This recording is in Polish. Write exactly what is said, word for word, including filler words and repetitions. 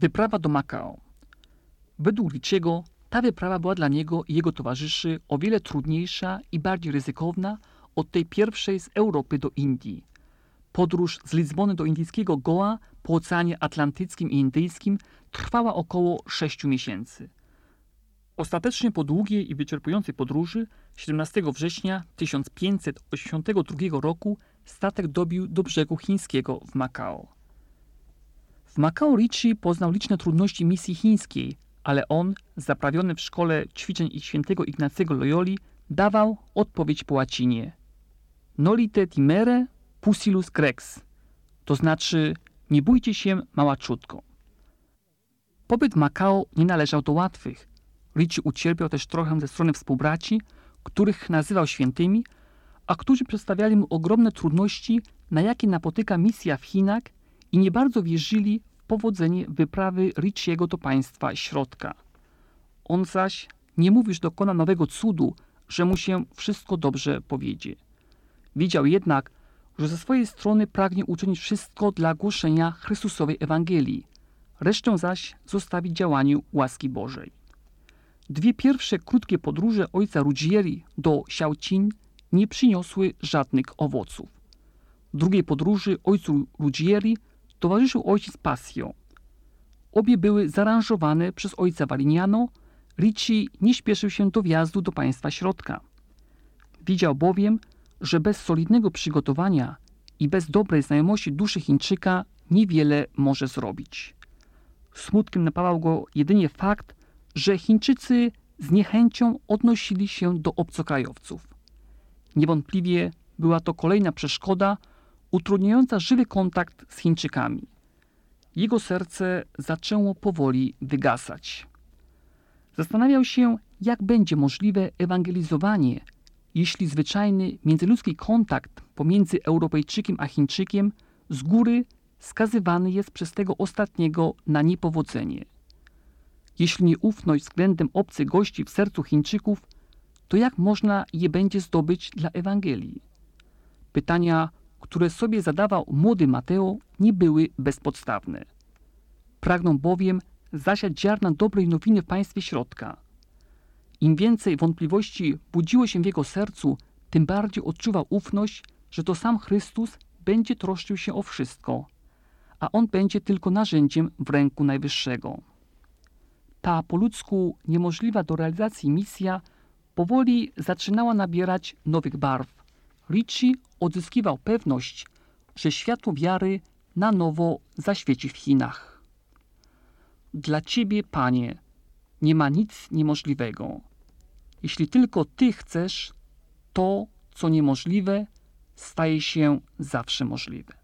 Wyprawa do Makao. Według Richiego ta wyprawa była dla niego i jego towarzyszy o wiele trudniejsza i bardziej ryzykowna od tej pierwszej z Europy do Indii. Podróż z Lizbony do indyjskiego Goa po Oceanie Atlantyckim i Indyjskim trwała około sześciu miesięcy. Ostatecznie po długiej i wyczerpującej podróży siedemnastego września tysiąc pięćset osiemdziesiątego drugiego roku statek dobił do brzegu chińskiego w Makao. W Makao Richie poznał liczne trudności misji chińskiej, ale on, zaprawiony w szkole ćwiczeń świętego Ignacego Loyoli, dawał odpowiedź po łacinie. Nolite timere pusilus grex, to znaczy nie bójcie się małaczutko. Pobyt w Makao nie należał do łatwych. Richie ucierpiał też trochę ze strony współbraci, których nazywał świętymi, a którzy przedstawiali mu ogromne trudności, na jakie napotyka misja w Chinach i nie bardzo wierzyli w powodzenie wyprawy Richiego do państwa środka. On zaś nie mówił, że dokona nowego cudu, że mu się wszystko dobrze powiedzie. Widział jednak, że ze swojej strony pragnie uczynić wszystko dla głoszenia Chrystusowej Ewangelii, resztę zaś zostawić działaniu łaski Bożej. Dwie pierwsze krótkie podróże ojca Ruggieri do Xiaoqing nie przyniosły żadnych owoców. W drugiej podróży ojcu Ruggieri towarzyszył ojciec Passio. Obie były zaaranżowane przez ojca Varignano. Richie nie śpieszył się do wjazdu do państwa środka. Widział bowiem, że bez solidnego przygotowania i bez dobrej znajomości duszy Chińczyka niewiele może zrobić. Smutkiem napawał go jedynie fakt, że Chińczycy z niechęcią odnosili się do obcokrajowców. Niewątpliwie była to kolejna przeszkoda utrudniająca żywy kontakt z Chińczykami. Jego serce zaczęło powoli wygasać. Zastanawiał się, jak będzie możliwe ewangelizowanie, jeśli zwyczajny międzyludzki kontakt pomiędzy Europejczykiem a Chińczykiem z góry skazywany jest przez tego ostatniego na niepowodzenie. Jeśli nieufność względem obcych gości w sercu Chińczyków, to jak można je będzie zdobyć dla Ewangelii? Pytania, które sobie zadawał młody Mateo, nie były bezpodstawne. Pragnął bowiem zasiać ziarna dobrej nowiny w państwie środka. Im więcej wątpliwości budziło się w jego sercu, tym bardziej odczuwał ufność, że to sam Chrystus będzie troszczył się o wszystko, a on będzie tylko narzędziem w ręku Najwyższego. Ta po ludzku niemożliwa do realizacji misja powoli zaczynała nabierać nowych barw. Richie odzyskiwał pewność, że światło wiary na nowo zaświeci w Chinach. Dla Ciebie, Panie, nie ma nic niemożliwego. Jeśli tylko Ty chcesz, to, co niemożliwe, staje się zawsze możliwe.